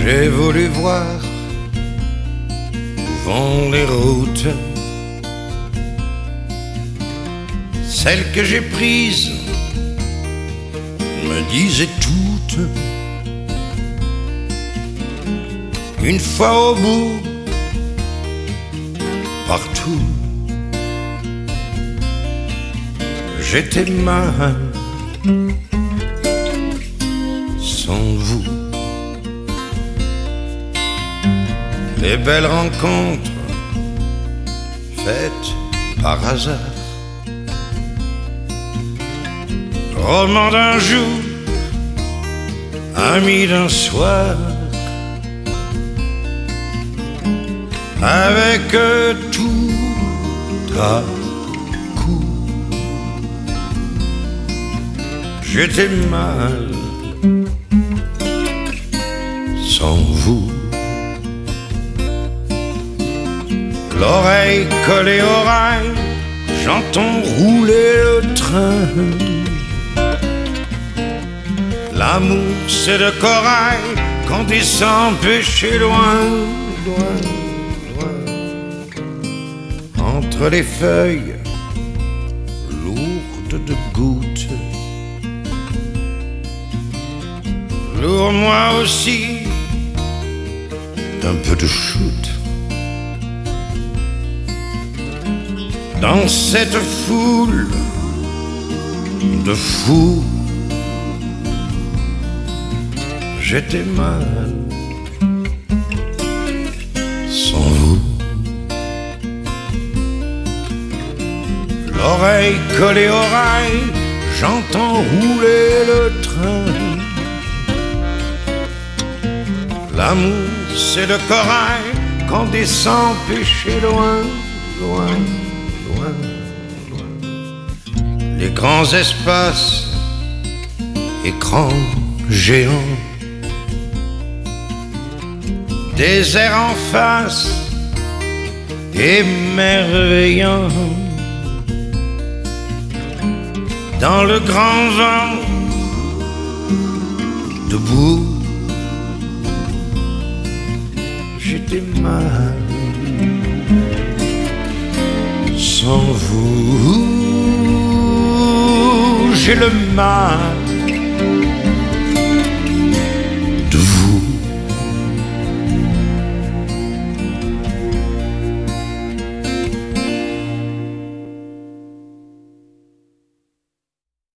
J'ai voulu voir où vont les routes, celles que j'ai prises me disaient toutes. Une fois au bout, partout, j'étais mal sans vous. Les belles rencontres faites par hasard, roman d'un jour, ami d'un soir, avec tout à coup, j'étais mal sans vous. L'oreille collée au rail, j'entends rouler le train. L'amour c'est de corail qu'on descend pêcher loin, loin, loin. Entre les feuilles lourdes de gouttes, lourd moi aussi d'un peu de shoot. Dans cette foule de fous, j'étais mal sans vous. L'oreille collée au rail, j'entends rouler le train. L'amour c'est le corail qu'on descend pêcher loin, loin, loin, loin. Les grands espaces, écrans géants, désert en face, émerveillant. Dans le grand vent, debout, j'étais mal sans vous. J'ai le mal